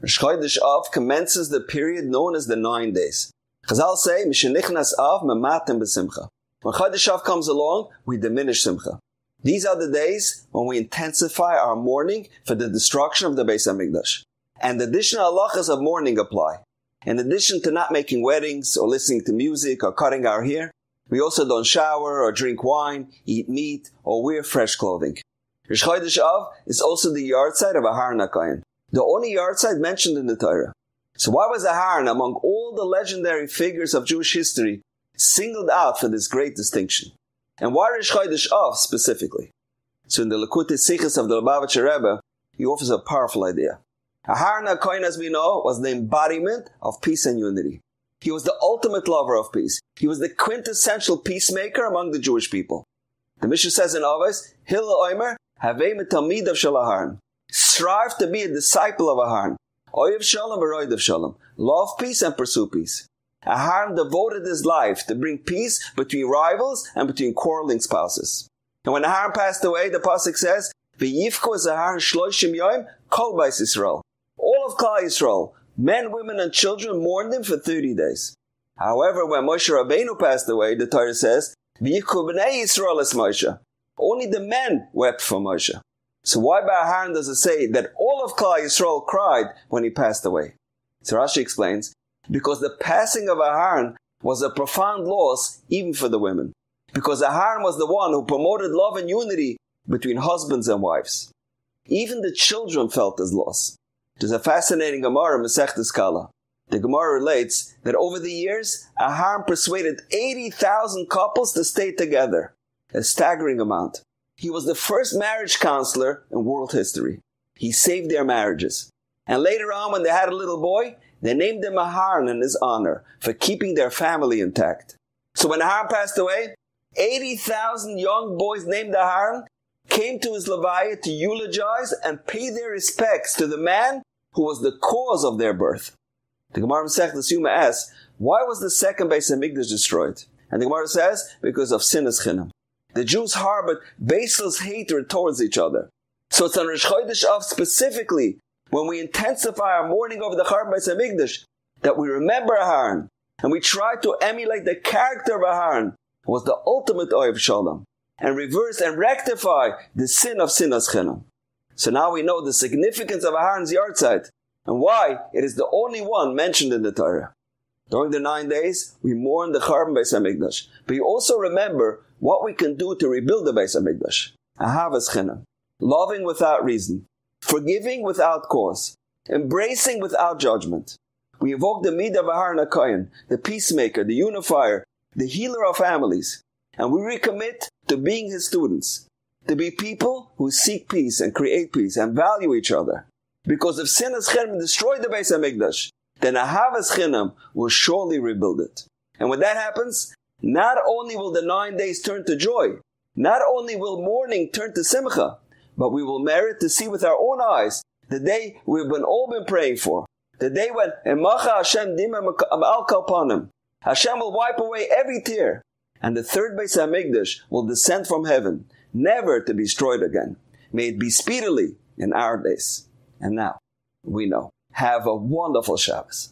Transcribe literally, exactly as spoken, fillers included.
Rosh Chodesh Av commences the period known as the nine days. Chazal say, Mishenichnas Av mematem b'simcha. When Chodesh Av comes along, we diminish simcha. These are the days when we intensify our mourning for the destruction of the Beis HaMikdash. And the additional halachas of mourning apply. In addition to not making weddings or listening to music or cutting our hair, we also don't shower or drink wine, eat meat, or wear fresh clothing. Rosh Chodesh Av is also the yahrzeit of Aharon HaKohen, the only yahrzeit mentioned in the Torah. So why was Aharon, among all the legendary figures of Jewish history, singled out for this great distinction? And why Rosh Chodesh Av specifically? So in the Likutei Sichos of the Lubavitcher Rebbe, he offers a powerful idea. Aharon HaKohen, as we know, was the embodiment of peace and unity. He was the ultimate lover of peace. He was the quintessential peacemaker among the Jewish people. The Mishnah says in Avos, Hillel Omer, Havei mitalmidav shel Aharon. Strive to be a disciple of Aharon. Oyev shalom v'roidev shalom. Love peace and pursue peace. Aharon devoted his life to bring peace between rivals and between quarreling spouses. And when Aharon passed away, the pasuk says, V'yifko es Aharon shloshim yoim kol bais Yisrael. All of Klal Yisrael, men, women, and children mourned him for thirty days. However, when Moshe Rabbeinu passed away, the Torah says, V'yikhu b'nei Yisrael es Moshe. Only the men wept for Moshe. So why by Aharon does it say that all of Klal Yisrael cried when he passed away? So Rashi explains, because the passing of Aharon was a profound loss even for the women. Because Aharon was the one who promoted love and unity between husbands and wives. Even the children felt his loss. There's a fascinating Gemara in Masechtas Kala. The Gemara relates that over the years, Aharon persuaded eighty thousand couples to stay together. A staggering amount. He was the first marriage counselor in world history. He saved their marriages. And later on, when they had a little boy, they named him Aharon in his honor for keeping their family intact. So when Aharon passed away, eighty thousand young boys named Aharon came to his levaya to eulogize and pay their respects to the man who was the cause of their birth. The Gemara Masechtas Yoma asks, why was the second Beis HaMikdash destroyed? And the Gemara says, because of sinas chinam. The Jews harbored baseless hatred towards each other. So it's on Rosh Chodesh Av specifically, when we intensify our mourning over the Churban Beis HaMikdash, that we remember Aharon, and we try to emulate the character of Aharon, who was the ultimate Oyev Shalom, and reverse and rectify the sin of sinas chinam. So now we know the significance of Aharon's yahrzeit, and why it is the only one mentioned in the Torah. During the nine days, we mourn the Churban Beis HaMikdash, but you also remember what we can do to rebuild the Beis HaMikdash. Ahavas chinam, loving without reason, forgiving without cause, embracing without judgment. We evoke the midah of Aharon HaKohen, the peacemaker, the unifier, the healer of families, and we recommit to being his students, to be people who seek peace and create peace and value each other. Because if sinas chinam destroyed the Beis HaMikdash, then Ahavas chinam will surely rebuild it. And when that happens, not only will the nine days turn to joy, not only will mourning turn to simcha, but we will merit to see with our own eyes the day we've been all been praying for. The day when Emacha Hashem dimem al kalpanim, Hashem will wipe away every tear, and the third Beis HaMikdash will descend from heaven, never to be destroyed again. May it be speedily in our days. And now, we know. Have a wonderful Shabbos.